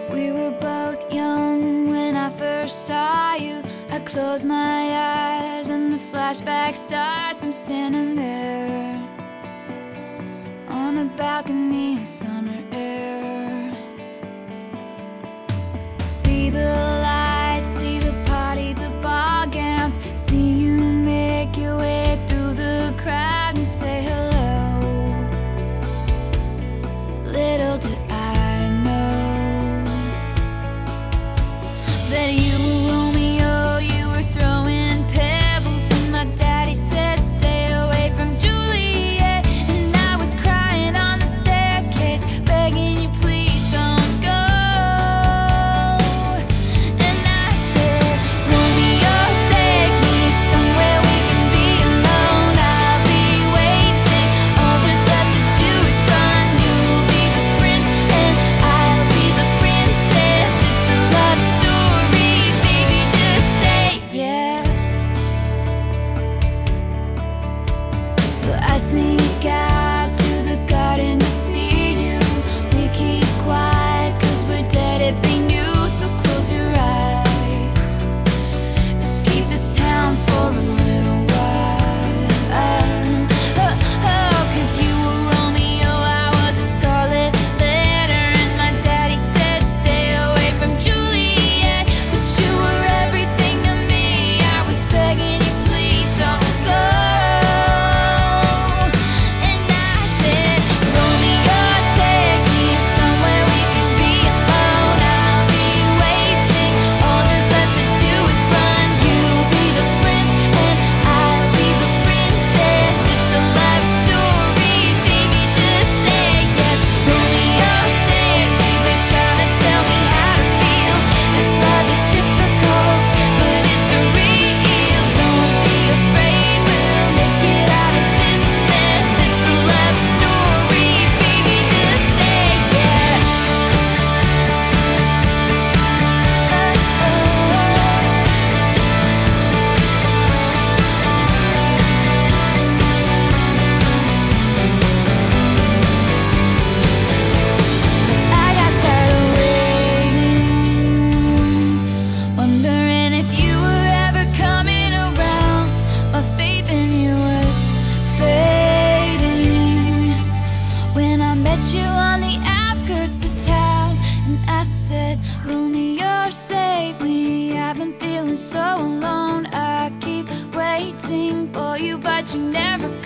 We were both young when I first saw you. I close my eyes and the flashback starts. I'm standing there on a balcony in summer air. See the lights, see the party, the ball gowns. See you make your way through the crowd and say hello. Little did I know that you were Romeo, you were throwing pebbles, and my daddy said stay away from Juliet. And I was crying on the staircase, begging you please don't go. And I said, Romeo, take me somewhere we can be alone. I'll be waiting, all there's left to do is run. You'll be the prince and I'll be the princess. It's a love story, baby, just say yes. So I sneak out to the garden to see you. We keep quiet 'cause we're dead if they knew. So close your eyes, just keep this town for a little while. Oh, 'cause you were Romeo, I was a scarlet letter, and my daddy said stay away from Juliet. But you were everything to me, I was begging you please don't go. And I said, Romeo, take me somewhere we can be alone. I'll be waiting, all there's left to do is run. You'll be the prince and I'll be the princess. It's a love story, baby, just say yes. Romeo, save me, they're trying to tell me how to feel. This love is difficult, but it's real. Don't be afraid, we'll make it out of this mess. It's a love story, baby, just say yes. I got tired of waiting, wondering if you were ever coming around. My faith in you was fading when I met you on the outskirts of town. And I said, Romeo, save me, I've been feeling so alone. I keep waiting for you, but you never